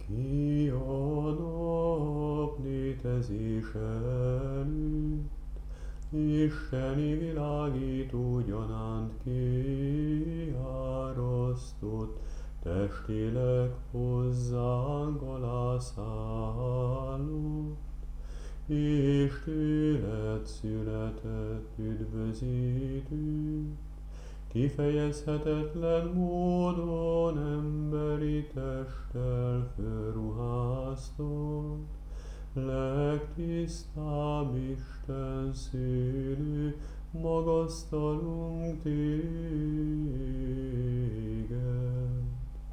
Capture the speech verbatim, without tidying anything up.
Ki a nap létezés előtt, isteni világító gyanánt kiárasztott, testileg hozzánk alá szállott, és tőled született üdvözítő, kifejezhetetlen módon emberi testtel fölruháztott, legtisztább Isten szülő, magasztalunk téged.